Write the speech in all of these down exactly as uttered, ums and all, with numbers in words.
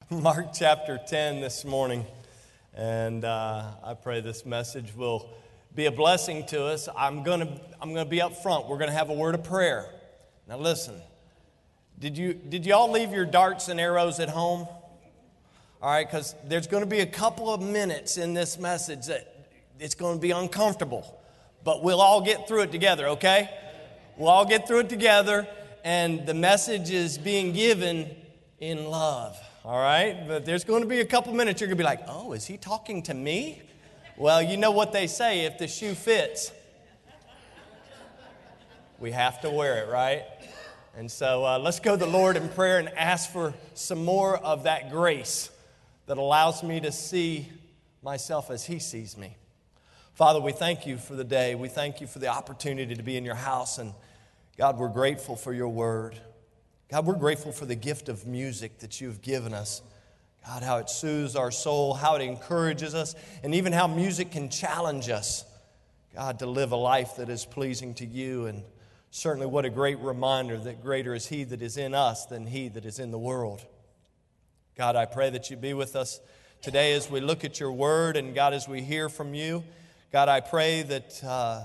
Mark chapter ten this morning, and uh, I pray this message will be a blessing to us. I'm going to I'm going to be up front. We're going to have a word of prayer. Now listen, did you did you all leave your darts and arrows at home? All right, because there's going to be a couple of minutes in this message that it's going to be uncomfortable, but we'll all get through it together, okay? We'll all get through it together, and the message is being given in love. All right, but there's going to be a couple minutes you're going to be like, oh, is he talking to me? Well, you know what they say, if the shoe fits, we have to wear it, right? And so uh, let's go to the Lord in prayer and ask for some more of that grace that allows me to see myself as He sees me. Father, we thank you for the day. We thank you for the opportunity to be in your house. And God, we're grateful for your word. God, we're grateful for the gift of music that you've given us. God, how it soothes our soul, how it encourages us, and even how music can challenge us, God, to live a life that is pleasing to you. And certainly what a great reminder that greater is He that is in us than he that is in the world. God, I pray that you be with us today as we look at your word, and God, as we hear from you. God, I pray that uh,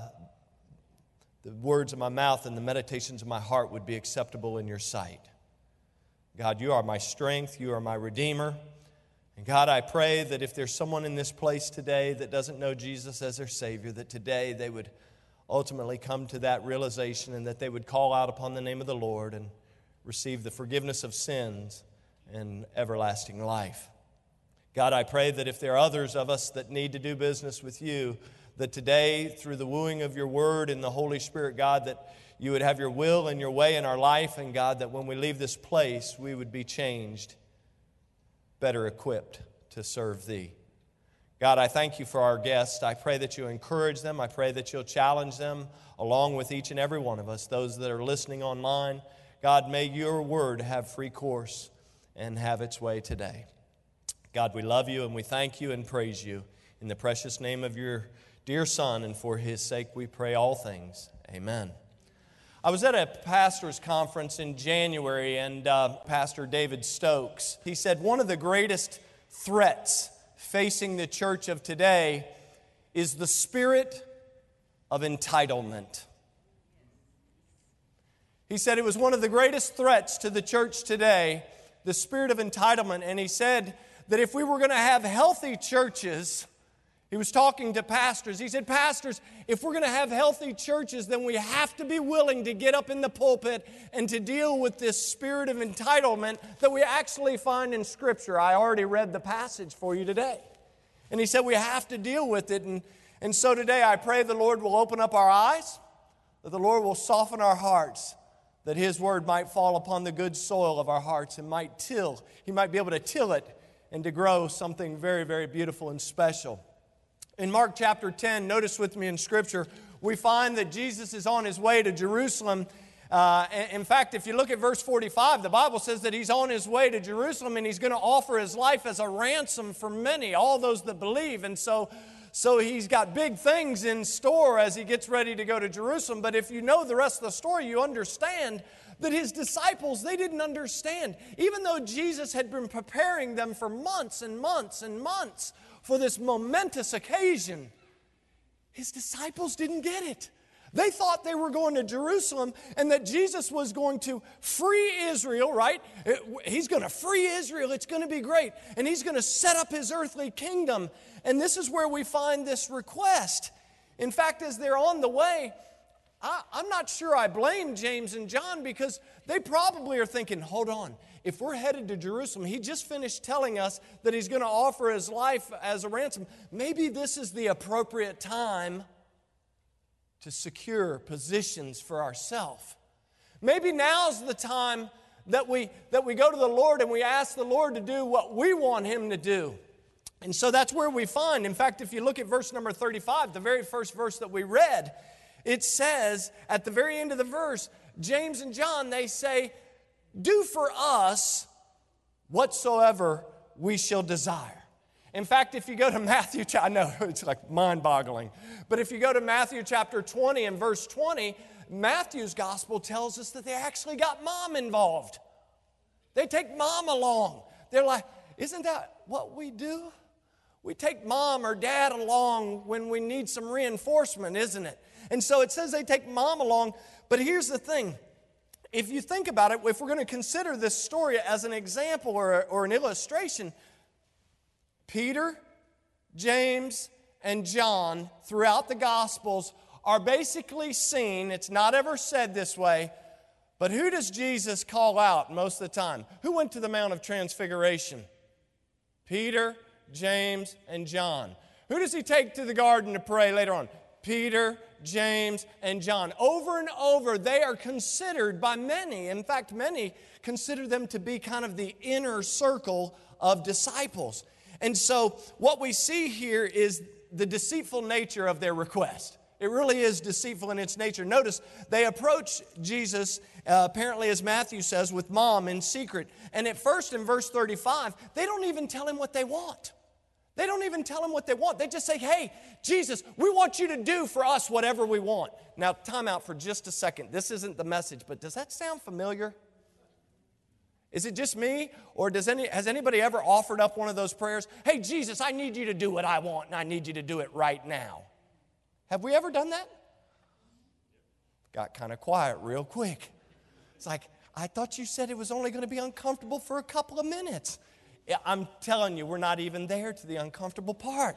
the words of my mouth and the meditations of my heart would be acceptable in your sight. God, you are my strength. You are my Redeemer. And God, I pray that if there's someone in this place today that doesn't know Jesus as their Savior, that today they would ultimately come to that realization and that they would call out upon the name of the Lord and receive the forgiveness of sins and everlasting life. God, I pray that if there are others of us that need to do business with you, that today, through the wooing of your word and the Holy Spirit, God, that you would have your will and your way in our life, and God, that when we leave this place, we would be changed, better equipped to serve thee. God, I thank you for our guests. I pray that you encourage them. I pray that you'll challenge them along with each and every one of us, those that are listening online. God, may your word have free course and have its way today. God, we love you and we thank you and praise you in the precious name of your dear Son, and for His sake we pray all things. Amen. I was at a pastor's conference in January, and uh, Pastor David Stokes, he said one of the greatest threats facing the church of today is the spirit of entitlement. He said it was one of the greatest threats to the church today, the spirit of entitlement, and he said that if we were going to have healthy churches, he was talking to pastors. He said, pastors, if we're going to have healthy churches, then we have to be willing to get up in the pulpit and to deal with this spirit of entitlement that we actually find in Scripture. I already read the passage for you today. And he said we have to deal with it. And, and so today I pray the Lord will open up our eyes, that the Lord will soften our hearts, that His word might fall upon the good soil of our hearts and might till, He might be able to till it and to grow something very, very beautiful and special. In Mark chapter ten, notice with me in Scripture, we find that Jesus is on His way to Jerusalem. Uh, in fact, if you look at verse forty-five, the Bible says that He's on His way to Jerusalem and He's going to offer His life as a ransom for many, all those that believe. And so, so He's got big things in store as He gets ready to go to Jerusalem. But if you know the rest of the story, you understand that His disciples, they didn't understand. Even though Jesus had been preparing them for months and months and months for this momentous occasion, His disciples didn't get it. They thought they were going to Jerusalem and that Jesus was going to free Israel, right? He's going to free Israel. It's going to be great. And He's going to set up His earthly kingdom. And this is where we find this request. In fact, as they're on the way, I, I'm not sure I blame James and John, because they probably are thinking, hold on. If we're headed to Jerusalem, He just finished telling us that He's going to offer His life as a ransom. Maybe this is the appropriate time to secure positions for ourselves. Maybe now's the time that we, that we go to the Lord and we ask the Lord to do what we want Him to do. And so that's where we find, in fact, if you look at verse number thirty-five, the very first verse that we read, it says at the very end of the verse, James and John, they say, do for us whatsoever we shall desire. In fact, if you go to Matthew, I know it's like mind-boggling, but if you go to Matthew chapter twenty and verse twenty, Matthew's gospel tells us that they actually got mom involved. They take mom along. They're like, Isn't that what we do? We take mom or dad along when we need some reinforcement, isn't it? And so it says they take mom along, but here's the thing. If you think about it, if we're going to consider this story as an example or, or an illustration, Peter, James, and John throughout the Gospels are basically seen, it's not ever said this way, but who does Jesus call out most of the time? Who went to the Mount of Transfiguration? Peter, James, and John. Who does he take to the garden to pray later on? Peter, James, and John. Over and over, they are considered by many, in fact, many consider them to be kind of the inner circle of disciples. And so what we see here is the deceitful nature of their request. It really is deceitful in its nature. Notice, they approach Jesus, uh, apparently as Matthew says, with mom in secret. And at first in verse thirty-five, they don't even tell him what they want. They don't even tell him what they want. They just say, hey, Jesus, we want you to do for us whatever we want. Now, time out for just a second. This isn't the message, but does that sound familiar? Is it just me, or does any, has anybody ever offered up one of those prayers? Hey, Jesus, I need you to do what I want, and I need you to do it right now. Have we ever done that? Got kind of quiet real quick. It's like, I thought you said it was only going to be uncomfortable for a couple of minutes. Yeah, I'm telling you, we're not even there to the uncomfortable part.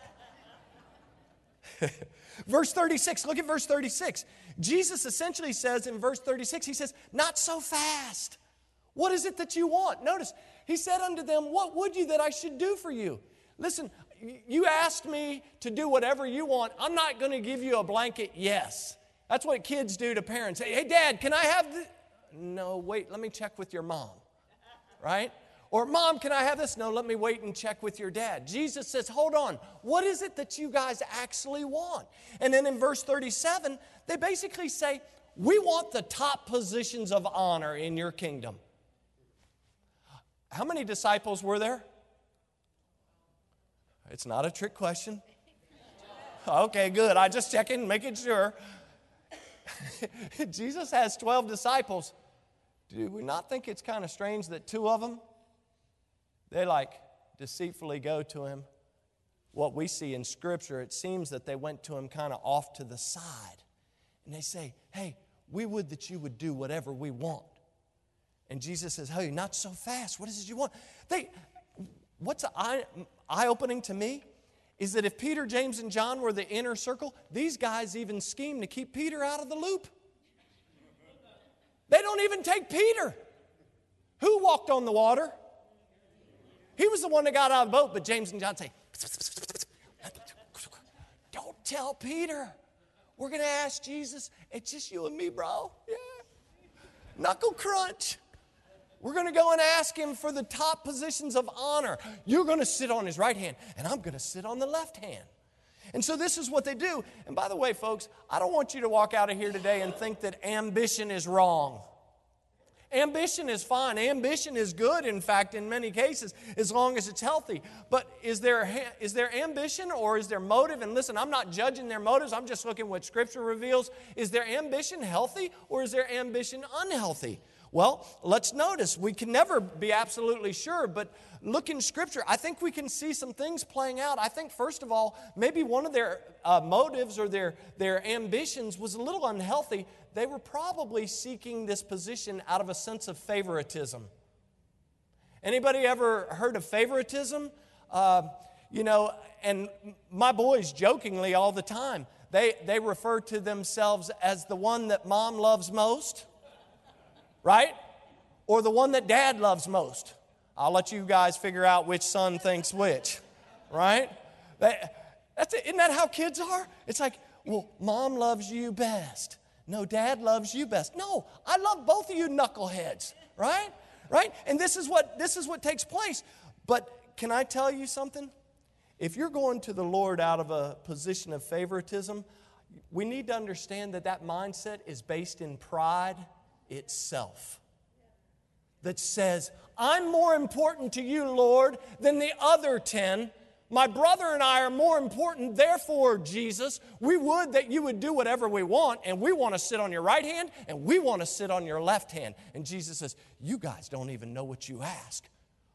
Verse thirty-six, look at verse thirty-six. Jesus essentially says in verse thirty-six, he says, not so fast. What is it that you want? Notice, he said unto them, what would you that I should do for you? Listen, you asked me to do whatever you want. I'm not going to give you a blanket yes. That's what kids do to parents. Hey, hey, Dad, can I have this? No, wait, let me check with your mom. Right? Or, Mom, can I have this? No, let me wait and check with your dad. Jesus says, hold on. What is it that you guys actually want? And then in verse thirty-seven, they basically say, we want the top positions of honor in your kingdom. How many disciples were there? It's not a trick question. Okay, good. I just checking, making sure. Jesus has twelve disciples. Do we not think it's kind of strange that two of them, they like deceitfully go to him? What we see in Scripture, it seems that they went to him kind of off to the side. And they say, hey, we would that you would do whatever we want. And Jesus says, hey, not so fast. What is it you want? They, what's eye, eye-opening to me is that if Peter, James, and John were the inner circle, these guys even scheme to keep Peter out of the loop. They don't even take Peter. Who walked on the water? He was the one that got out of the boat, but James and John say, don't tell Peter. We're going to ask Jesus. It's just you and me, bro. Yeah. Knuckle crunch. We're going to go and ask him for the top positions of honor. You're going to sit on his right hand, and I'm going to sit on the left hand. And so this is what they do. And by the way, folks, I don't want you to walk out of here today and think that ambition is wrong. Ambition is fine. Ambition is good, in fact, in many cases, as long as it's healthy. But is there, is there ambition or is there motive? And listen, I'm not judging their motives. I'm just looking at what Scripture reveals. Is their ambition healthy or is their ambition unhealthy? Well, let's notice. We can never be absolutely sure, but look in Scripture. I think we can see some things playing out. I think, first of all, maybe one of their uh, motives or their, their ambitions was a little unhealthy. They were probably seeking this position out of a sense of favoritism. Anybody ever heard of favoritism? Uh, you know, and my boys jokingly all the time, they, they refer to themselves as the one that mom loves most. Right? Or the one that dad loves most. I'll let you guys figure out which son thinks which. Right? That, that's it. Isn't that how kids are? It's like, well, mom loves you best. No, dad loves you best. No, I love both of you knuckleheads. Right? Right? And this is what this is what takes place. But can I tell you something? If you're going to the Lord out of a position of favoritism, we need to understand that that mindset is based in pride itself. That says, I'm more important to you, Lord, than the other ten. My brother and I are more important. Therefore, Jesus, we would that you would do whatever we want, and we want to sit on your right hand, and we want to sit on your left hand. And Jesus says, you guys don't even know what you ask.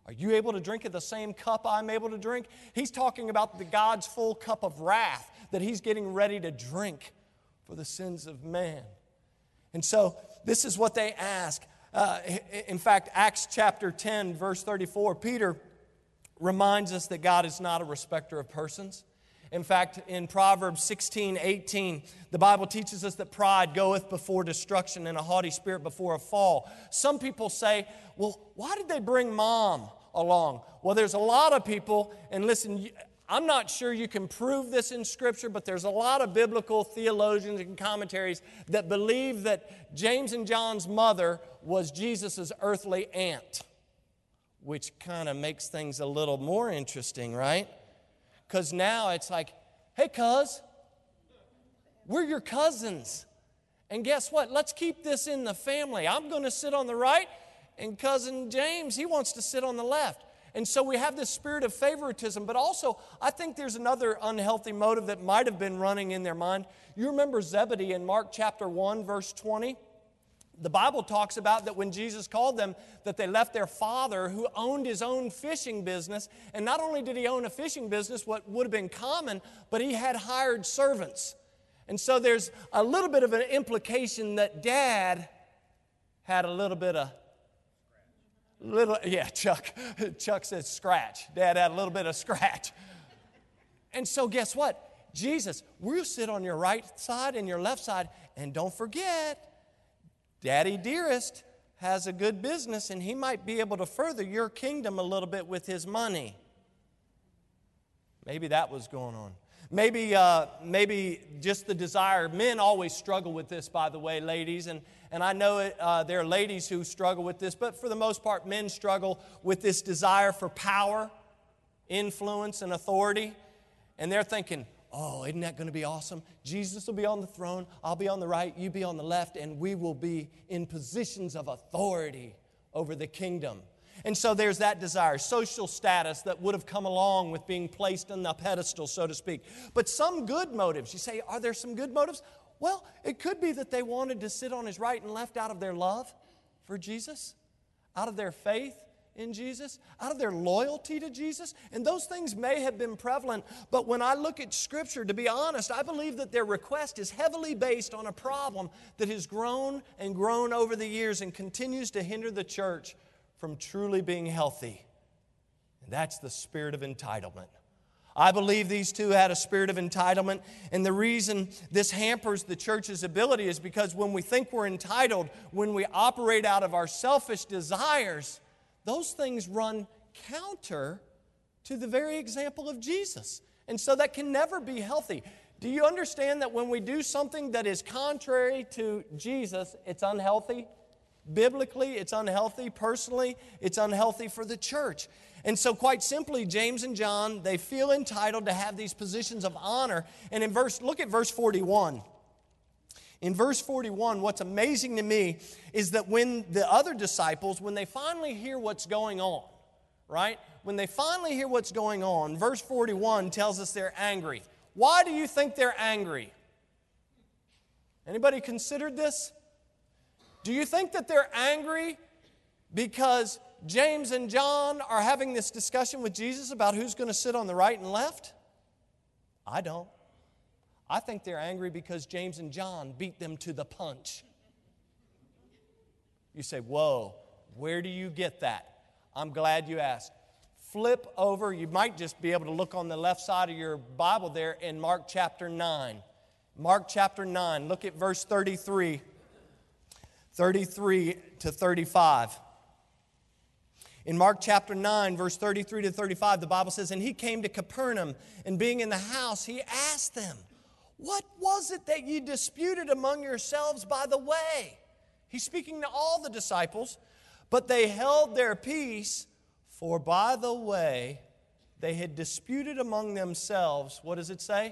Are you able to drink of the same cup I'm able to drink? He's talking about the God's full cup of wrath that he's getting ready to drink for the sins of man. And so this is what they ask. Uh, in fact, Acts chapter ten, verse thirty-four, Peter reminds us that God is not a respecter of persons. In fact, in Proverbs sixteen, eighteen, the Bible teaches us that pride goeth before destruction and a haughty spirit before a fall. Some people say, well, why did they bring mom along? Well, there's a lot of people, and listen, I'm not sure you can prove this in Scripture, but there's a lot of biblical theologians and commentaries that believe that James and John's mother was Jesus' earthly aunt, which kind of makes things a little more interesting, right? Because now it's like, hey, cuz, we're your cousins. And guess what? Let's keep this in the family. I'm going to sit on the right, and cousin James, he wants to sit on the left. And so we have this spirit of favoritism, but also I think there's another unhealthy motive that might have been running in their mind. You remember Zebedee in Mark chapter one, verse twenty? The Bible talks about that when Jesus called them, that they left their father who owned his own fishing business. And not only did he own a fishing business, what would have been common, but he had hired servants. And so there's a little bit of an implication that Dad had a little bit of, little, yeah, Chuck, Chuck says scratch. Dad had a little bit of scratch. And so guess what? Jesus, we'll sit on your right side and your left side. And don't forget, Daddy Dearest has a good business, and he might be able to further your kingdom a little bit with his money. Maybe that was going on. Maybe, uh, maybe just the desire. Men always struggle with this, by the way, ladies. And, and I know it, uh, there are ladies who struggle with this, but for the most part, men struggle with this desire for power, influence, and authority. And they're thinking, oh, isn't that going to be awesome? Jesus will be on the throne, I'll be on the right, you be on the left, and we will be in positions of authority over the kingdom. And so there's that desire, social status that would have come along with being placed on the pedestal, so to speak. But some good motives. You say, are there some good motives? Well, it could be that they wanted to sit on his right and left out of their love for Jesus, out of their faith in Jesus, out of their loyalty to Jesus. And those things may have been prevalent, but when I look at Scripture, to be honest, I believe that their request is heavily based on a problem that has grown and grown over the years and continues to hinder the church from truly being healthy. And that's the spirit of entitlement. I believe these two had a spirit of entitlement, and the reason this hampers the church's ability is because when we think we're entitled, when we operate out of our selfish desires, those things run counter to the very example of Jesus. And so that can never be healthy. Do you understand that when we do something that is contrary to Jesus, it's unhealthy? Biblically, it's unhealthy. Personally, it's unhealthy for the church. And so quite simply, James and John, they feel entitled to have these positions of honor. And in verse, look at verse forty-one. In verse forty-one, what's amazing to me is that when the other disciples, when they finally hear what's going on, right? When they finally hear what's going on, verse forty-one tells us they're angry. Why do you think they're angry? Anybody considered this? Do you think that they're angry because James and John are having this discussion with Jesus about who's going to sit on the right and left? I don't. I think they're angry because James and John beat them to the punch. You say, whoa, where do you get that? I'm glad you asked. Flip over. You might just be able to look on the left side of your Bible there in Mark chapter nine. Mark chapter nine. Look at verse thirty-three. thirty-three to thirty-five. In Mark chapter nine, verse thirty-three to thirty-five, the Bible says, and he came to Capernaum, and being in the house, he asked them, what was it that you disputed among yourselves by the way? He's speaking to all the disciples, but they held their peace, for by the way they had disputed among themselves. What does it say?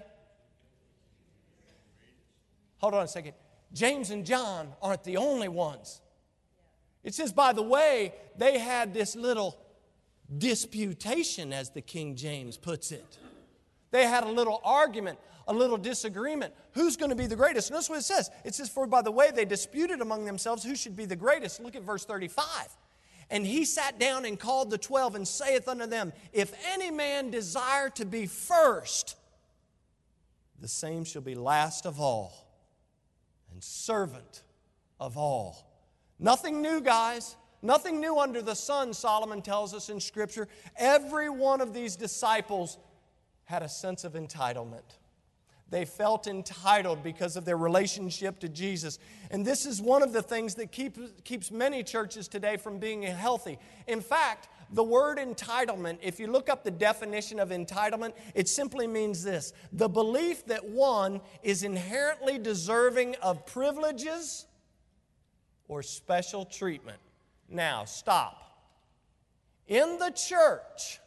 Hold on a second. James and John aren't the only ones. It says, by the way, they had this little disputation, as the King James puts it. They had a little argument, a little disagreement. Who's going to be the greatest? Notice what it says. It says, for by the way, they disputed among themselves who should be the greatest. Look at verse thirty-five. And he sat down and called the twelve and saith unto them, If any man desire to be first, the same shall be last of all and servant of all. Nothing new, guys. Nothing new under the sun, Solomon tells us in Scripture. Every one of these disciples had a sense of entitlement. They felt entitled because of their relationship to Jesus. And this is one of the things that keep, keeps many churches today from being healthy. In fact, the word entitlement, if you look up the definition of entitlement, it simply means this: the belief that one is inherently deserving of privileges or special treatment. Now, stop. In the church,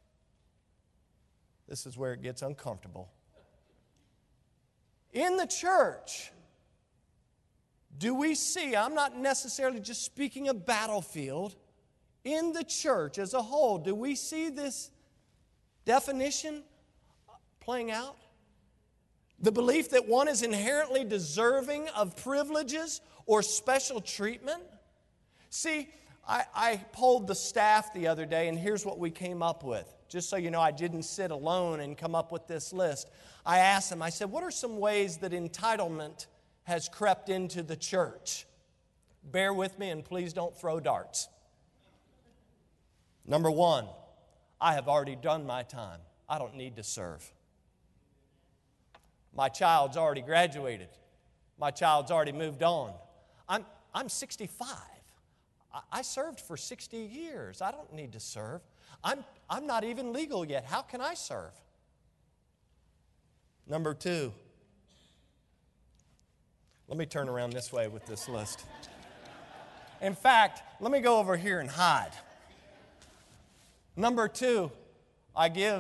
this is where it gets uncomfortable. In the church, do we see, I'm not necessarily just speaking of Battlefield, in the church as a whole, do we see this definition playing out? The belief that one is inherently deserving of privileges or special treatment? See, I, I polled the staff the other day, and here's what we came up with. Just so you know, I didn't sit alone and come up with this list. I asked them, I said, what are some ways that entitlement has crept into the church? Bear with me and please don't throw darts. Number one, I have already done my time. I don't need to serve. My child's already graduated. My child's already moved on. I'm, I'm sixty-five. I, I served for sixty years. I don't need to serve. I'm, I'm not even legal yet. How can I serve? Number two, let me turn around this way with this list. In fact, let me go over here and hide. Number two, I give.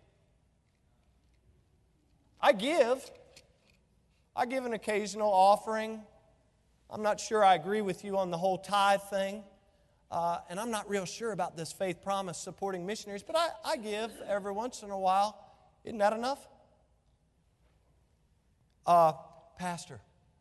I give. I give an occasional offering. I'm not sure I agree with you on the whole tithe thing. Uh, and I'm not real sure about this faith promise supporting missionaries, but I, I give every once in a while. Isn't that enough? Uh, Pastor,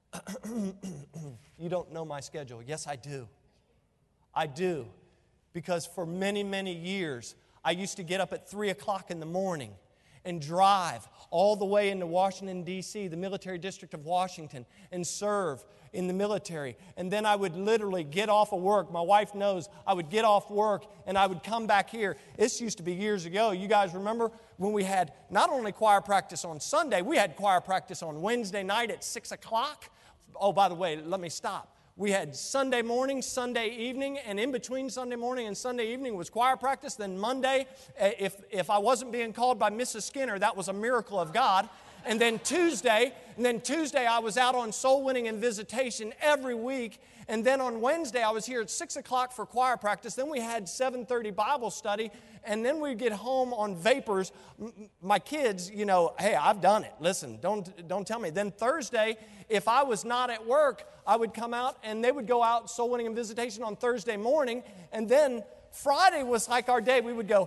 you don't know my schedule. Yes, I do. I do. Because for many, many years, I used to get up at three o'clock in the morning and drive all the way into Washington, D C, the military district of Washington, and serve in the military. And then I would literally get off of work. My wife knows I would get off work and I would come back here. This used to be years ago. You guys remember when we had not only choir practice on Sunday, we had choir practice on Wednesday night at six o'clock. Oh, by the way, let me stop. We had Sunday morning, Sunday evening, and in between Sunday morning and Sunday evening was choir practice. Then Monday, if, if I wasn't being called by Missus Skinner, that was a miracle of God. And then Tuesday, and then Tuesday I was out on soul winning and visitation every week. And then on Wednesday I was here at six o'clock for choir practice. Then we had seven thirty Bible study. And then we'd get home on vapors. My kids, you know, hey, I've done it. Listen, don't, don't tell me. Then Thursday, if I was not at work, I would come out and they would go out soul winning and visitation on Thursday morning. And then Friday was like our day. We would go,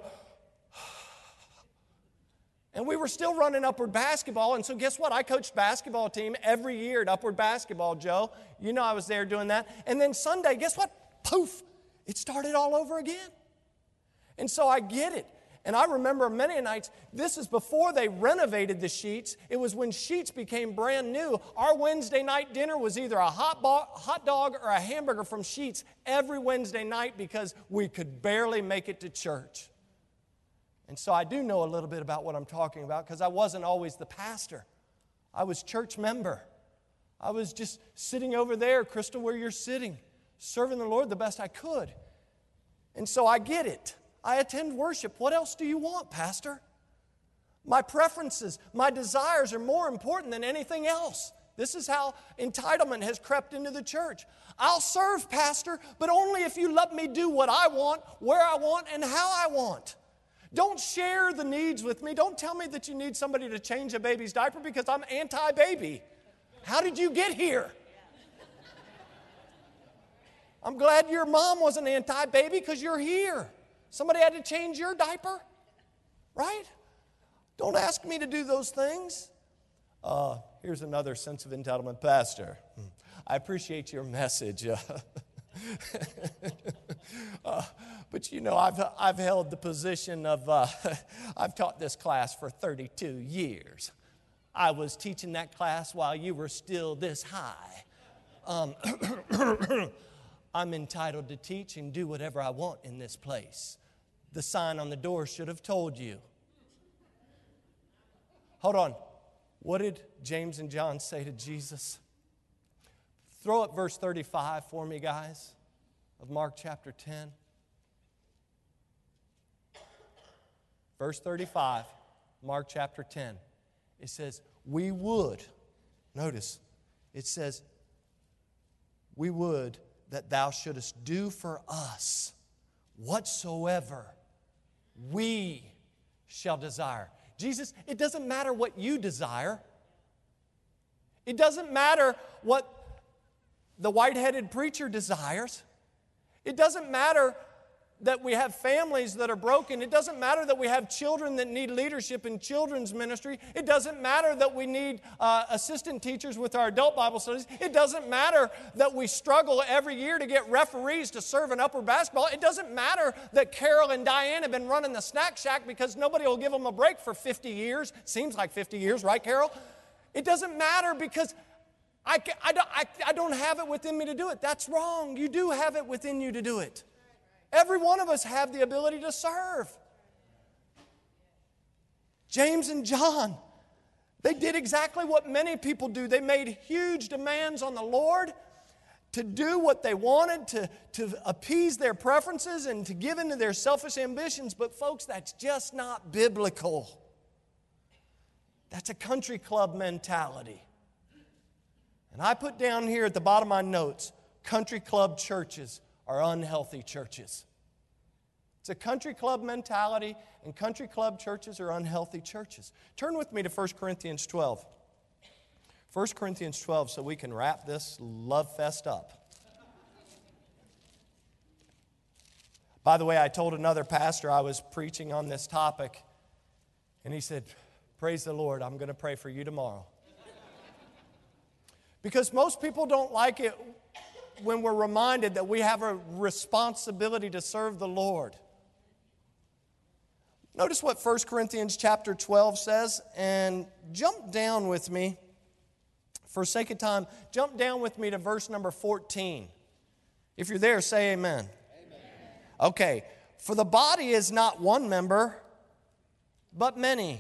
and we were still running Upward Basketball. And so guess what? I coached basketball team every year at Upward Basketball, Joe. You know I was there doing that. And then Sunday, guess what? Poof, it started all over again. And so I get it. And I remember many nights, this is before they renovated the Sheets. It was when Sheets became brand new. Our Wednesday night dinner was either a hot, bo- hot dog or a hamburger from Sheets every Wednesday night because we could barely make it to church. And so I do know a little bit about what I'm talking about because I wasn't always the pastor. I was church member. I was just sitting over there, Crystal, where you're sitting, serving the Lord the best I could. And so I get it. I attend worship. What else do you want, Pastor? My preferences, my desires are more important than anything else. This is how entitlement has crept into the church. I'll serve, Pastor, but only if you let me do what I want, where I want, and how I want. Don't share the needs with me. Don't tell me that you need somebody to change a baby's diaper because I'm anti-baby. How did you get here? I'm glad your mom wasn't anti-baby because you're here. Somebody had to change your diaper, right? Don't ask me to do those things. Uh, here's another sense of entitlement. Pastor, I appreciate your message. Uh, uh, but you know, I've, I've held the position of, uh, I've taught this class for thirty-two years. I was teaching that class while you were still this high. Um, I'm entitled to teach and do whatever I want in this place. The sign on the door should have told you. Hold on. What did James and John say to Jesus? Throw up verse thirty-five for me, guys, of Mark chapter ten. Verse thirty-five, Mark chapter ten. It says, we would, notice, it says, we would that thou shouldest do for us whatsoever we shall desire. Jesus, it doesn't matter what you desire. It doesn't matter what the white-headed preacher desires. It doesn't matter that we have families that are broken. It doesn't matter that we have children that need leadership in children's ministry. It doesn't matter that we need uh, assistant teachers with our adult Bible studies. It doesn't matter that we struggle every year to get referees to serve an upper basketball. It doesn't matter that Carol and Diane have been running the snack shack because nobody will give them a break for fifty years. Seems like fifty years, right, Carol? It doesn't matter because I, I, don't, I, I don't have it within me to do it. That's wrong. You do have it within you to do it. Every one of us have the ability to serve. James and John, they did exactly what many people do. They made huge demands on the Lord to do what they wanted, to, to appease their preferences and to give into their selfish ambitions. But folks, that's just not biblical. That's a country club mentality. And I put down here at the bottom of my notes, country club churches are unhealthy churches. It's a country club mentality, and country club churches are unhealthy churches. Turn with me to First Corinthians twelve. First Corinthians twelve, so we can wrap this love fest up. By the way, I told another pastor I was preaching on this topic, and he said, praise the Lord, I'm going to pray for you tomorrow. Because most people don't like it when we're reminded that we have a responsibility to serve the Lord. Notice what First Corinthians chapter twelve says, and jump down with me, for sake of time, jump down with me to verse number fourteen. If you're there, say amen. Amen. Okay, for the body is not one member, but many.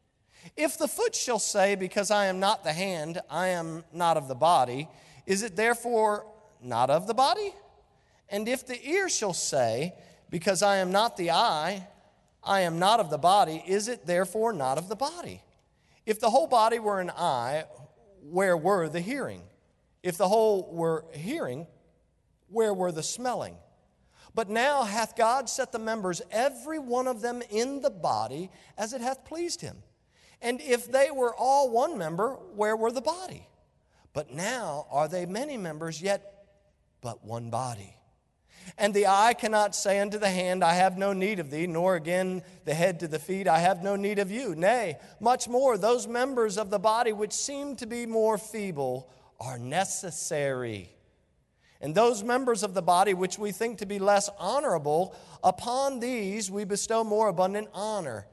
If the foot shall say, because I am not the hand, I am not of the body, is it therefore not of the body? And if the ear shall say, because I am not the eye, I am not of the body, is it therefore not of the body? If the whole body were an eye, where were the hearing? If the whole were hearing, where were the smelling? But now hath God set the members, every one of them in the body, as it hath pleased him. And if they were all one member, where were the body? But now are they many members, yet but one body. And the eye cannot say unto the hand, I have no need of thee, nor again the head to the feet, I have no need of you. Nay, much more, those members of the body which seem to be more feeble are necessary. And those members of the body which we think to be less honorable, upon these we bestow more abundant honor.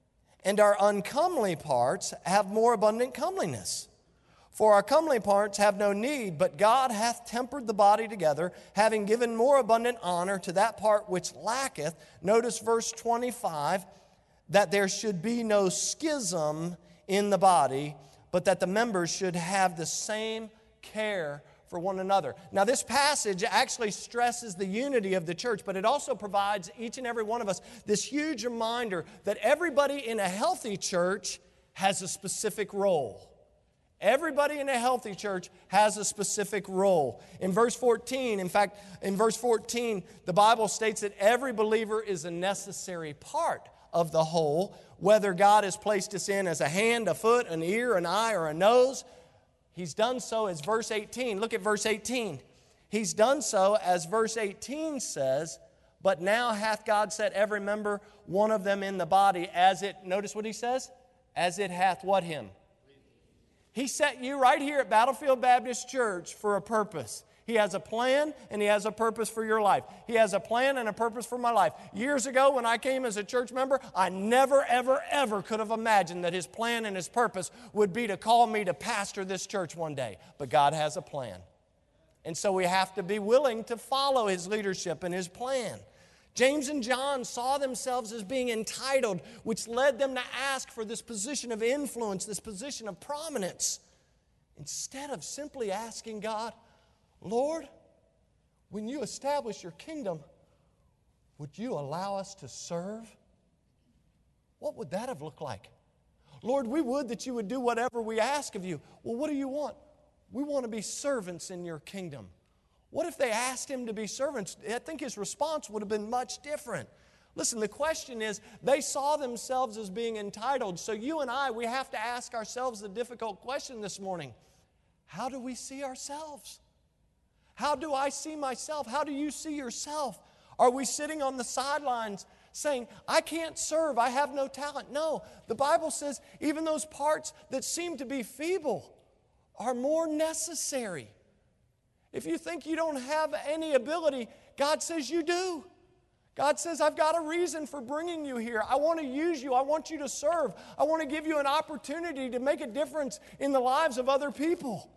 And our uncomely parts have more abundant comeliness. For our comely parts have no need, but God hath tempered the body together, having given more abundant honor to that part which lacketh. Notice verse twenty-five, that there should be no schism in the body, but that the members should have the same care for one another. Now, this passage actually stresses the unity of the church, but it also provides each and every one of us this huge reminder that everybody in a healthy church has a specific role. Everybody in a healthy church has a specific role. In verse fourteen, in fact, in verse fourteen, the Bible states that every believer is a necessary part of the whole, whether God has placed us in as a hand, a foot, an ear, an eye, or a nose. He's done so as verse eighteen. Look at verse eighteen. He's done so as verse eighteen says, but now hath God set every member, one of them in the body, as it, notice what he says? As it hath what him? He set you right here at Battlefield Baptist Church for a purpose. He has a plan and He has a purpose for your life. He has a plan and a purpose for my life. Years ago when I came as a church member, I never, ever, ever could have imagined that His plan and His purpose would be to call me to pastor this church one day. But God has a plan. And so we have to be willing to follow His leadership and His plan. James and John saw themselves as being entitled, which led them to ask for this position of influence, this position of prominence, instead of simply asking God, Lord, when you establish your kingdom, would you allow us to serve? What would that have looked like? Lord, we would that you would do whatever we ask of you. Well, what do you want? We want to be servants in your kingdom. What if they asked him to be servants? I think his response would have been much different. Listen, the question is, they saw themselves as being entitled. So you and I, we have to ask ourselves the difficult question this morning. How do we see ourselves? How do I see myself? How do you see yourself? Are we sitting on the sidelines saying, I can't serve, I have no talent? No, the Bible says even those parts that seem to be feeble are more necessary. If you think you don't have any ability, God says you do. God says, I've got a reason for bringing you here. I want to use you. I want you to serve. I want to give you an opportunity to make a difference in the lives of other people.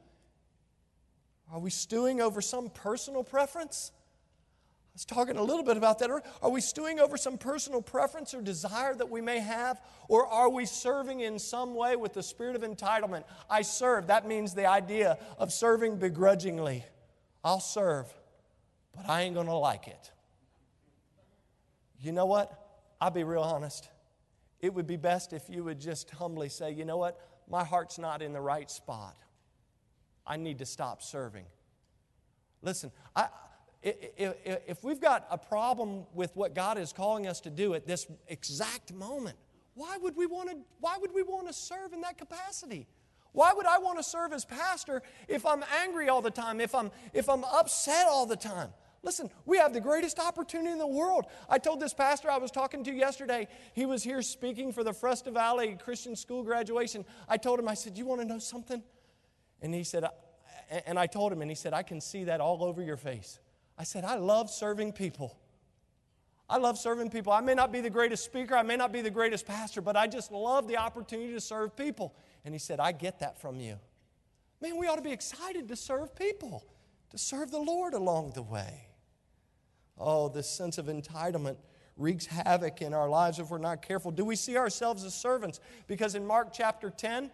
Are we stewing over some personal preference? I was talking a little bit about that. Are we stewing over some personal preference or desire that we may have? Or are we serving in some way with the spirit of entitlement? I serve. That means the idea of serving begrudgingly. I'll serve, but I ain't going to like it. You know what? I'll be real honest. It would be best if you would just humbly say, you know what? My heart's not in the right spot. I need to stop serving. Listen, I... If we've got a problem with what God is calling us to do at this exact moment, why would we want to, why would we want to serve in that capacity? Why would I want to serve as pastor if I'm angry all the time, if I'm, if I'm upset all the time? Listen, we have the greatest opportunity in the world. I told this pastor I was talking to yesterday, he was here speaking for the Frusta Valley Christian School graduation. I told him, I said, you want to know something? And he said, and I told him, and he said, I can see that all over your face. I said, I love serving people. I love serving people. I may not be the greatest speaker. I may not be the greatest pastor, but I just love the opportunity to serve people. And he said, I get that from you. Man, we ought to be excited to serve people, to serve the Lord along the way. Oh, this sense of entitlement wreaks havoc in our lives if we're not careful. Do we see ourselves as servants? Because in Mark chapter ten,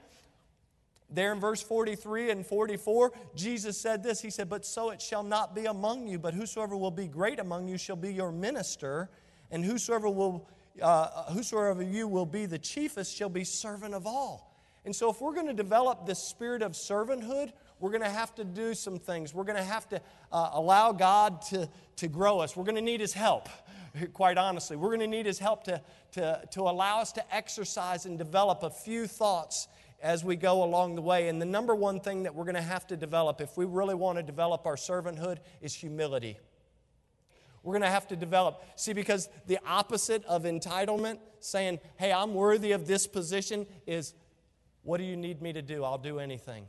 there in verse forty-three and forty-four, Jesus said this. He said, but so it shall not be among you, but whosoever will be great among you shall be your minister, and whosoever will, uh, whosoever of you will be the chiefest shall be servant of all. And so if we're going to develop this spirit of servanthood, we're going to have to do some things. We're going to have to uh, allow God to, to grow us. We're going to need His help, quite honestly. We're going to need His help to, to, to allow us to exercise and develop a few thoughts as we go along the way. And the number one thing that we're going to have to develop if we really want to develop our servanthood is humility. We're going to have to develop, see, because the opposite of entitlement, saying, hey, I'm worthy of this position, is, what do you need me to do? I'll do anything.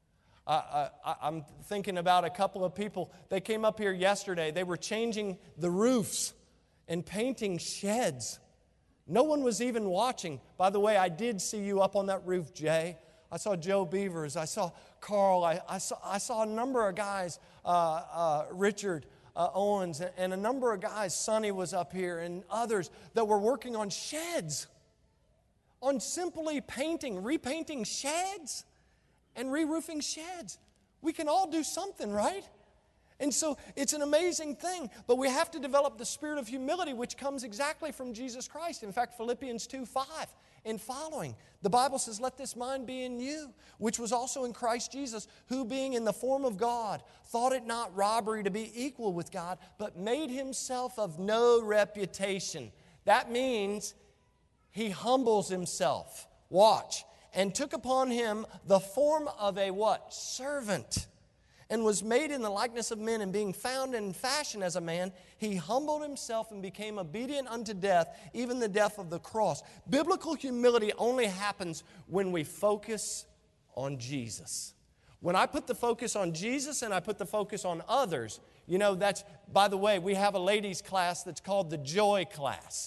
Uh, I, I'm thinking about a couple of people. They came up here yesterday. They were changing the roofs and painting sheds. No one was even watching. By the way, I did see you up on that roof, Jay. I saw Joe Beavers. I saw Carl. I, I, saw, I saw a number of guys, uh, uh, Richard uh, Owens, and a number of guys. Sonny was up here, and others that were working on sheds, on simply painting, repainting sheds and re-roofing sheds. We can all do something, right? And so it's an amazing thing, but we have to develop the spirit of humility, which comes exactly from Jesus Christ. In fact, Philippians two five and following, the Bible says, let this mind be in you, which was also in Christ Jesus, who being in the form of God, thought it not robbery to be equal with God, but made himself of no reputation. That means he humbles himself. Watch. And took upon him the form of a what? Servant. And was made in the likeness of men, and being found in fashion as a man, he humbled himself and became obedient unto death, even the death of the cross. Biblical humility only happens when we focus on Jesus. When I put the focus on Jesus and I put the focus on others, you know, that's, by the way, we have a ladies' class that's called the Joy class.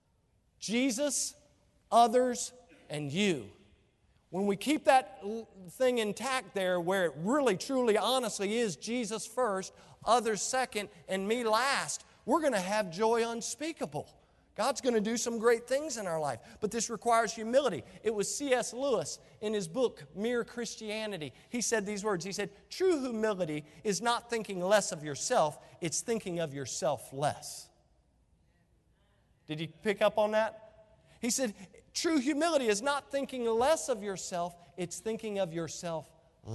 Jesus, others, and you. When we keep that thing intact there where it really, truly, honestly is Jesus first, others second, and me last, we're going to have joy unspeakable. God's going to do some great things in our life, but this requires humility. It was C S Lewis in his book, Mere Christianity. He said these words. He said, true humility is not thinking less of yourself, it's thinking of yourself less. Did you pick up on that? He said, true humility is not thinking less of yourself, it's thinking of yourself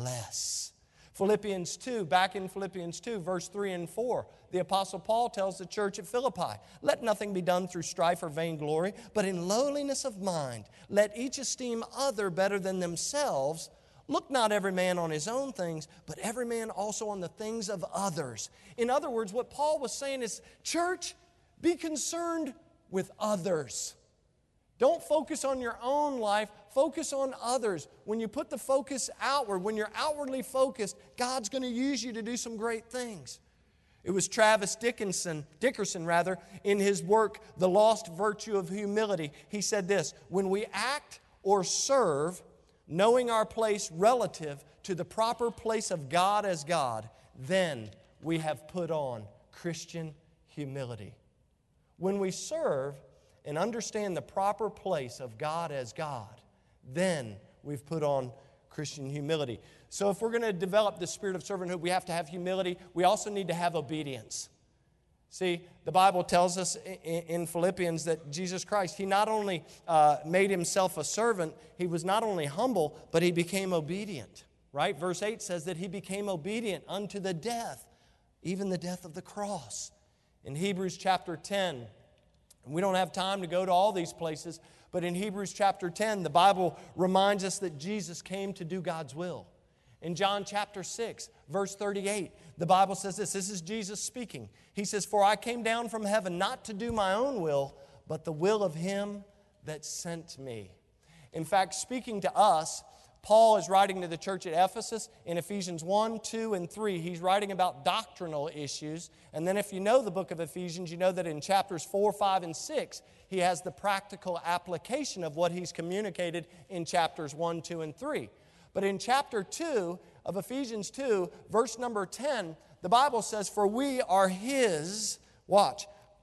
less. Philippians two, back in Philippians two, verse three and four, the Apostle Paul tells the church at Philippi, let nothing be done through strife or vainglory, but in lowliness of mind, let each esteem other better than themselves. Look not every man on his own things, but every man also on the things of others. In other words, what Paul was saying is, church, be concerned with others. Don't focus on your own life, focus on others. When you put the focus outward, when you're outwardly focused, God's going to use you to do some great things. It was Travis Dickinson, Dickerson rather, in his work, The Lost Virtue of Humility. He said this, when we act or serve, knowing our place relative to the proper place of God as God, then we have put on Christian humility. When we serve and understand the proper place of God as God, then we've put on Christian humility. So if we're going to develop the spirit of servanthood, we have to have humility. We also need to have obedience. See, the Bible tells us in Philippians that Jesus Christ, He not only uh, made Himself a servant, He was not only humble, but He became obedient. Right? Verse eight says that He became obedient unto the death, even the death of the cross. In Hebrews chapter ten, and we don't have time to go to all these places, but in Hebrews chapter ten, the Bible reminds us that Jesus came to do God's will. In John chapter six, verse thirty-eight, the Bible says this. This is Jesus speaking. He says, for I came down from heaven not to do my own will, but the will of Him that sent me. In fact, speaking to us, Paul is writing to the church at Ephesus in Ephesians one, two, and three. He's writing about doctrinal issues. And then if you know the book of Ephesians, you know that in chapters four, five, and six, he has the practical application of what he's communicated in chapters one, two, and three. But in chapter two of Ephesians two, verse number ten, the Bible says, for we are His, watch,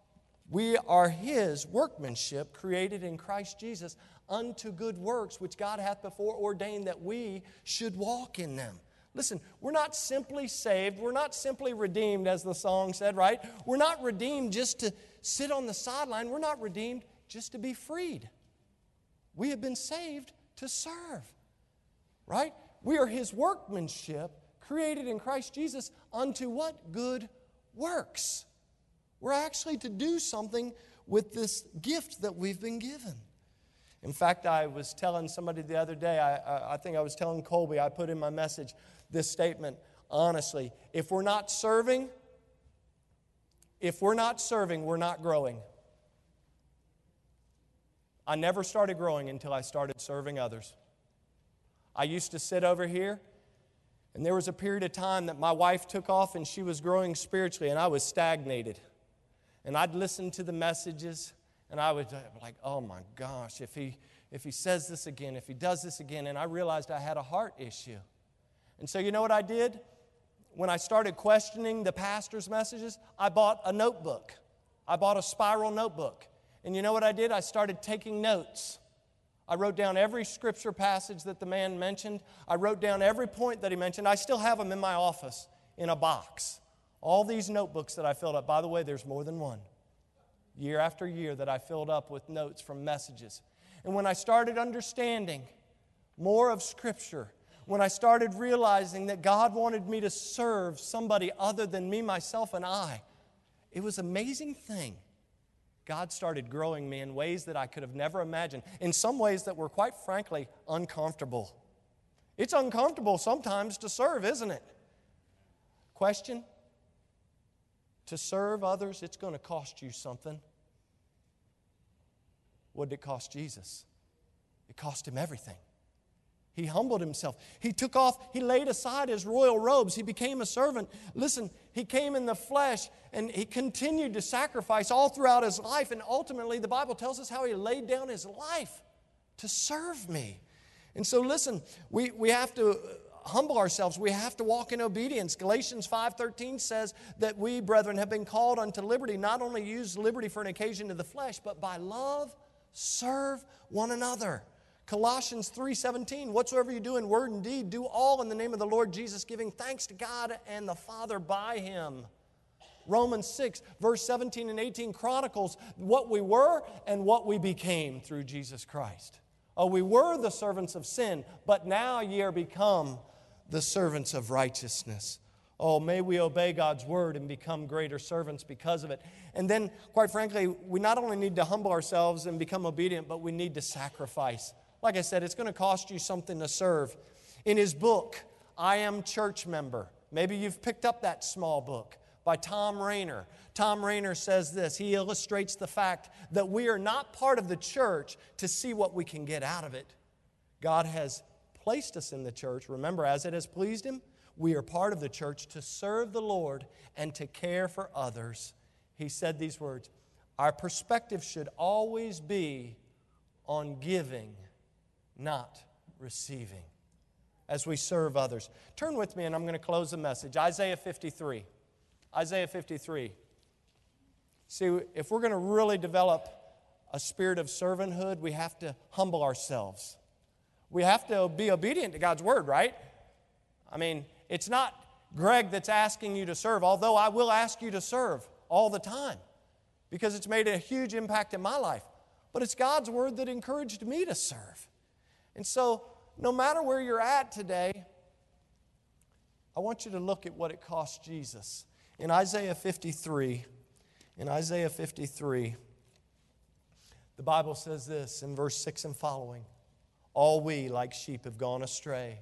we are His workmanship created in Christ Jesus unto good works, which God hath before ordained that we should walk in them. Listen, we're not simply saved. We're not simply redeemed, as the song said, right? We're not redeemed just to sit on the sideline. We're not redeemed just to be freed. We have been saved to serve, right? We are His workmanship created in Christ Jesus unto what? Good works. We're actually to do something with this gift that we've been given. In fact, I was telling somebody the other day, I, I, I think I was telling Colby, I put in my message this statement, honestly, if we're not serving, if we're not serving, we're not growing. I never started growing until I started serving others. I used to sit over here, and there was a period of time that my wife took off and she was growing spiritually, and I was stagnated. And I'd listen to the messages, and I was like, oh my gosh, if he, if he says this again, if he does this again. And I realized I had a heart issue. And so you know what I did? When I started questioning the pastor's messages, I bought a notebook. I bought a spiral notebook. And you know what I did? I started taking notes. I wrote down every scripture passage that the man mentioned. I wrote down every point that he mentioned. I still have them in my office in a box. All these notebooks that I filled up. By the way, there's more than one. Year after year that I filled up with notes from messages. And when I started understanding more of Scripture, when I started realizing that God wanted me to serve somebody other than me, myself, and I, it was an amazing thing. God started growing me in ways that I could have never imagined, in some ways that were quite frankly uncomfortable. It's uncomfortable sometimes to serve, isn't it? Question? To serve others, it's going to cost you something. What did it cost Jesus? It cost Him everything. He humbled himself. He took off, he laid aside his royal robes. He became a servant. Listen, he came in the flesh and he continued to sacrifice all throughout his life. And ultimately, the Bible tells us how he laid down his life to serve me. And so listen, we, we have to humble ourselves. We have to walk in obedience. Galatians five thirteen says that we, brethren, have been called unto liberty. Not only use liberty for an occasion to the flesh, but by love serve one another. Colossians three seventeen, whatsoever you do in word and deed, do all in the name of the Lord Jesus, giving thanks to God and the Father by Him. Romans six, verse seventeen and eighteen chronicles what we were and what we became through Jesus Christ. Oh, we were the servants of sin, but now ye are become the servants of righteousness. Oh, may we obey God's word and become greater servants because of it. And then, quite frankly, we not only need to humble ourselves and become obedient, but we need to sacrifice. Like I said, it's going to cost you something to serve. In his book, I Am Church Member, maybe you've picked up that small book by Tom Rainer. Tom Rainer says this. He illustrates the fact that we are not part of the church to see what we can get out of it. God has placed us in the church, remember, as it has pleased Him. We are part of the church to serve the Lord and to care for others. He said these words, our perspective should always be on giving, not receiving, as we serve others. Turn with me and I'm going to close the message. Isaiah fifty-three. Isaiah fifty-three. See, if we're going to really develop a spirit of servanthood, we have to humble ourselves. We have to be obedient to God's word, right? I mean, it's not Greg that's asking you to serve, although I will ask you to serve all the time because it's made a huge impact in my life. But it's God's word that encouraged me to serve. And so, no matter where you're at today, I want you to look at what it cost Jesus. In Isaiah fifty-three, in Isaiah fifty-three, the Bible says this in verse six and following, all we like sheep have gone astray.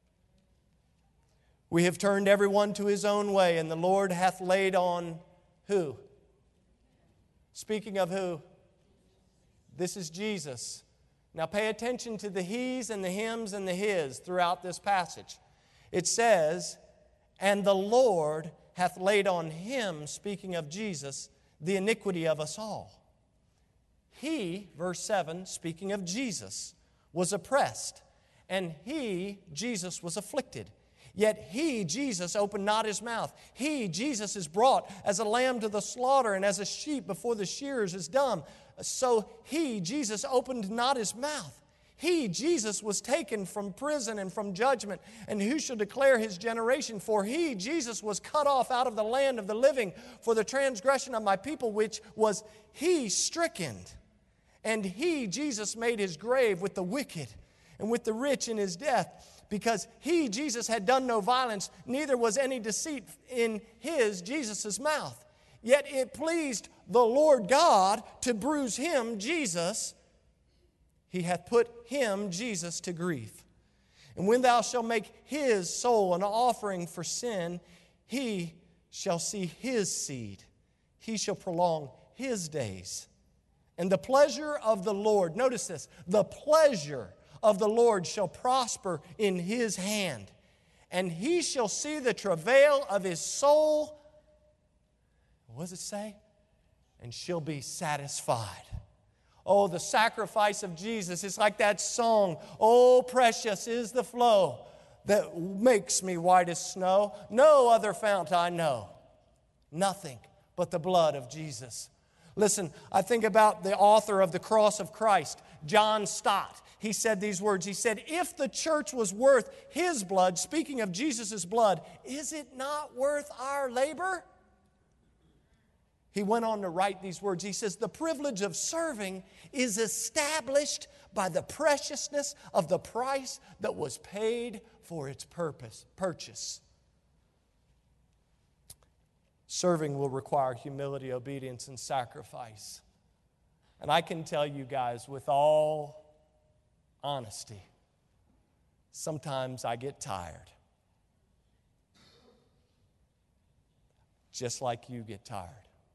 We have turned everyone to his own way, and the Lord hath laid on who? Speaking of who? This is Jesus. Now pay attention to the he's and the hims and the his throughout this passage. It says, and the Lord hath laid on Him, speaking of Jesus, the iniquity of us all. He, verse seven, speaking of Jesus, was oppressed, and He, Jesus, was afflicted. Yet He, Jesus, opened not His mouth. He, Jesus, is brought as a lamb to the slaughter, and as a sheep before the shearers is dumb. So He, Jesus, opened not His mouth. He, Jesus, was taken from prison and from judgment. And who shall declare His generation? For He, Jesus, was cut off out of the land of the living for the transgression of my people, which was He stricken. And He, Jesus, made His grave with the wicked and with the rich in His death, because He, Jesus, had done no violence, neither was any deceit in His, Jesus' mouth. Yet it pleased the Lord God to bruise Him, Jesus. He hath put Him, Jesus, to grief. And when thou shalt make His soul an offering for sin, He shall see His seed. He shall prolong His days. And the pleasure of the Lord, notice this, the pleasure of the Lord shall prosper in His hand. And He shall see the travail of His soul. What does it say? And she'll be satisfied. Oh, the sacrifice of Jesus is like that song, oh, precious is the flow that makes me white as snow. No other fount I know. Nothing but the blood of Jesus. Listen, I think about the author of The Cross of Christ, John Stott. He said these words. He said, if the church was worth His blood, speaking of Jesus' blood, is it not worth our labor? He went on to write these words. He says, the privilege of serving is established by the preciousness of the price that was paid for its purpose, purchase. Serving will require humility, obedience, and sacrifice. And I can tell you guys with all honesty, sometimes I get tired. Just like you get tired.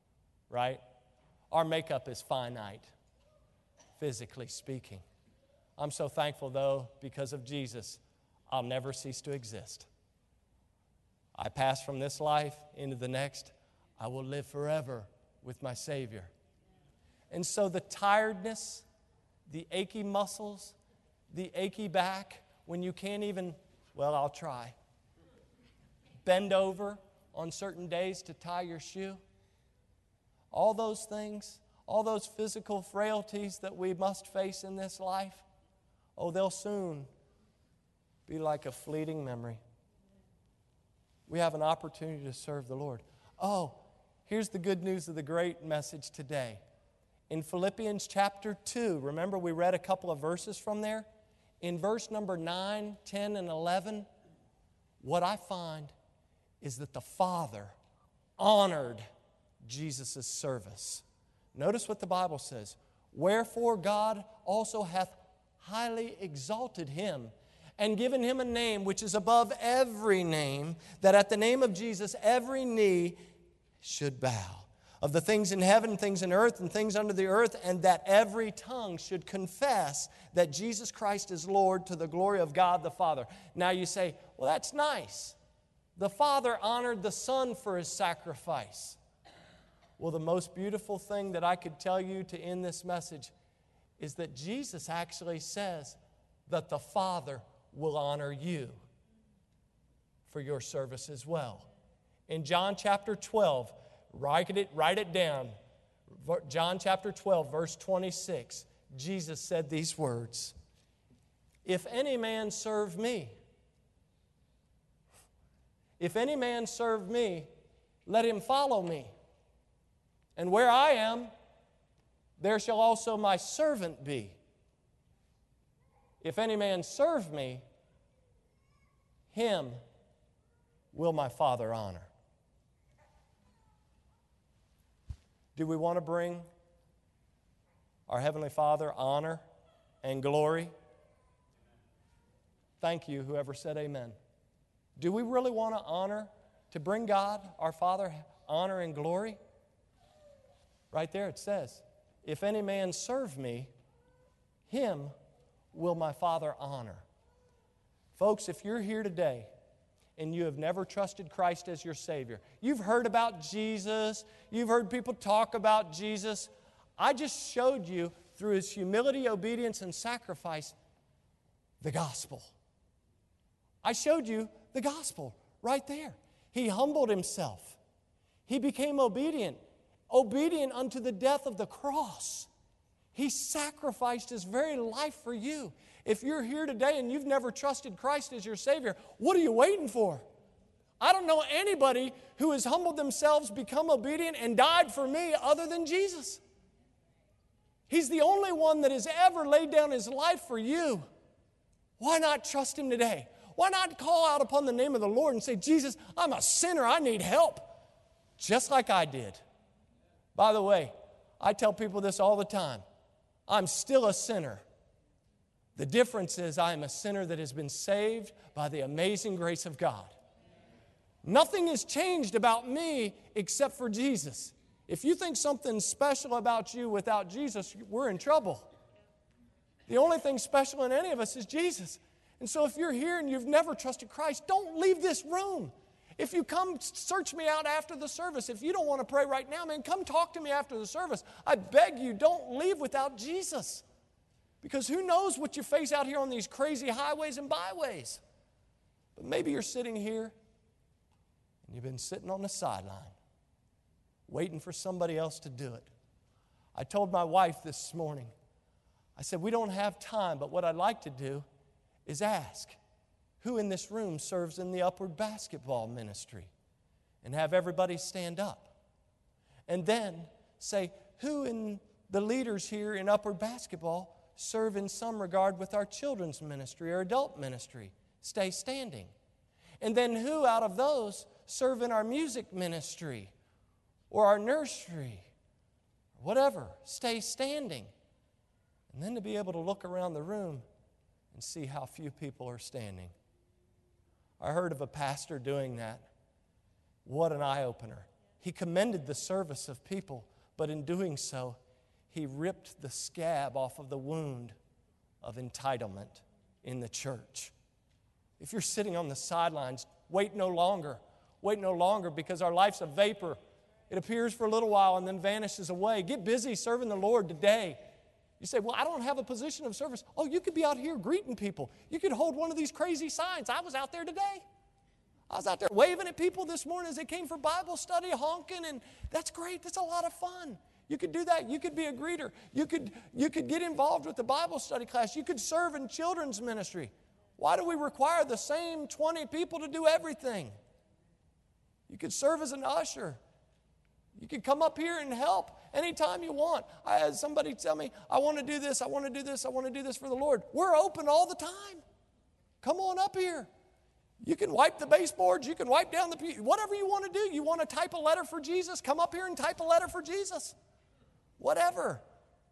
Right? Our makeup is finite, physically speaking. I'm so thankful, though, because of Jesus, I'll never cease to exist. I pass from this life into the next. I will live forever with my Savior. And so the tiredness, the achy muscles, the achy back, when you can't even, well, I'll try. Bend over on certain days to tie your shoe. All those things, all those physical frailties that we must face in this life, oh, they'll soon be like a fleeting memory. We have an opportunity to serve the Lord. Oh, here's the good news of the great message today. In Philippians chapter two, remember we read a couple of verses from there? In verse number nine, ten, and eleven, what I find is that the Father honored Jesus' service. Notice what the Bible says. Wherefore God also hath highly exalted him and given him a name which is above every name, that at the name of Jesus every knee should bow, of the things in heaven, things in earth, and things under the earth, and that every tongue should confess that Jesus Christ is Lord, to the glory of God the Father. Now you say, well, that's nice. The Father honored the Son for his sacrifice. Well, the most beautiful thing that I could tell you to end this message is that Jesus actually says that the Father will honor you for your service as well. In John chapter twelve, write it, write it down. John chapter twelve, verse twenty-six, Jesus said these words, if any man serve me, if any man serve me, let him follow me. And where I am, there shall also my servant be. If any man serve me, him will my Father honor. Do we want to bring our Heavenly Father honor and glory? Thank you, whoever said amen. Do we really want to honor, to bring God, our Father, honor and glory? Right there it says, if any man serve me, him will my Father honor. Folks, if you're here today and you have never trusted Christ as your Savior, you've heard about Jesus, you've heard people talk about Jesus, I just showed you through his humility, obedience, and sacrifice the gospel. I showed you the gospel right there. He humbled himself. He became obedient, obedient unto the death of the cross. He sacrificed his very life for you. If you're here today and you've never trusted Christ as your Savior, what are you waiting for? I don't know anybody who has humbled themselves, become obedient, and died for me other than Jesus. He's the only one that has ever laid down his life for you. Why not trust him today? Why not call out upon the name of the Lord and say, Jesus, I'm a sinner, I need help, just like I did. By the way, I tell people this all the time. I'm still a sinner. The difference is I am a sinner that has been saved by the amazing grace of God. Nothing has changed about me except for Jesus. If you think something's special about you without Jesus, we're in trouble. The only thing special in any of us is Jesus. And so if you're here and you've never trusted Christ, don't leave this room. If you come search me out after the service, if you don't want to pray right now, man, come talk to me after the service. I beg you, don't leave without Jesus. Because who knows what you face out here on these crazy highways and byways. But maybe you're sitting here and you've been sitting on the sideline waiting for somebody else to do it. I told my wife this morning, I said, we don't have time, but what I'd like to do is ask, who in this room serves in the Upward Basketball Ministry? And have everybody stand up. And then say, who in the leaders here in Upward Basketball serve in some regard with our children's ministry or adult ministry? Stay standing. And then who out of those serve in our music ministry or our nursery? Whatever. Stay standing. And then to be able to look around the room and see how few people are standing. I heard of a pastor doing that. What an eye-opener. He commended the service of people, but in doing so, he ripped the scab off of the wound of entitlement in the church. If you're sitting on the sidelines, wait no longer. Wait no longer, because our life's a vapor. It appears for a little while and then vanishes away. Get busy serving the Lord today. You say, well, I don't have a position of service. Oh, you could be out here greeting people. You could hold one of these crazy signs. I was out there today. I was out there waving at people this morning as they came for Bible study, honking, and that's great. That's a lot of fun. You could do that. You could be a greeter. You could, you could get involved with the Bible study class. You could serve in children's ministry. Why do we require the same twenty people to do everything? You could serve as an usher. You could come up here and help anytime you want. I had somebody tell me, I want to do this, I want to do this, I want to do this for the Lord. We're open all the time. Come on up here. You can wipe the baseboards, you can wipe down the pew, whatever you want to do. You want to type a letter for Jesus? Come up here and type a letter for Jesus. Whatever.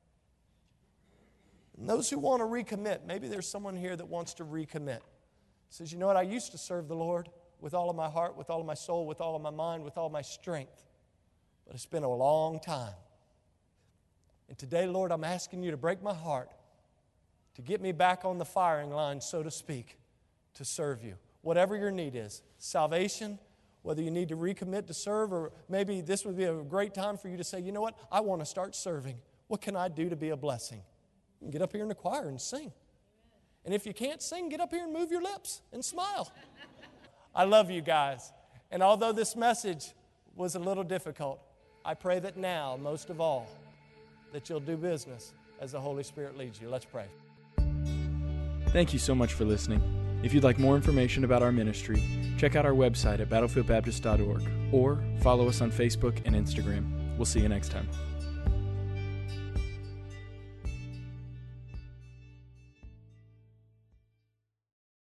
And those who want to recommit, maybe there's someone here that wants to recommit. Says, you know what, I used to serve the Lord with all of my heart, with all of my soul, with all of my mind, with all of my strength. But it's been a long time. And today, Lord, I'm asking you to break my heart, to get me back on the firing line, so to speak, to serve you. Whatever your need is, salvation, whether you need to recommit to serve, or maybe this would be a great time for you to say, you know what, I want to start serving. What can I do to be a blessing? You can get up here in the choir and sing. And if you can't sing, get up here and move your lips and smile. I love you guys. And although this message was a little difficult, I pray that now, most of all, that you'll do business as the Holy Spirit leads you. Let's pray. Thank you so much for listening. If you'd like more information about our ministry, check out our website at battlefield baptist dot org or follow us on Facebook and Instagram. We'll see you next time.